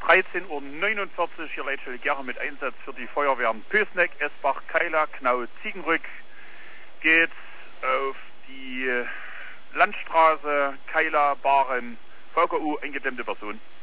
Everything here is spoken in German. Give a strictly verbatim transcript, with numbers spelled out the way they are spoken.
dreizehn Uhr neunundvierzig, hier Leitstelle Gera mit Einsatz für die Feuerwehren Pösneck, Esbach, Keiler, Knau, Ziegenrück. Geht's auf die Landstraße, Keiler, Baren, V K U, eingedämmte Person.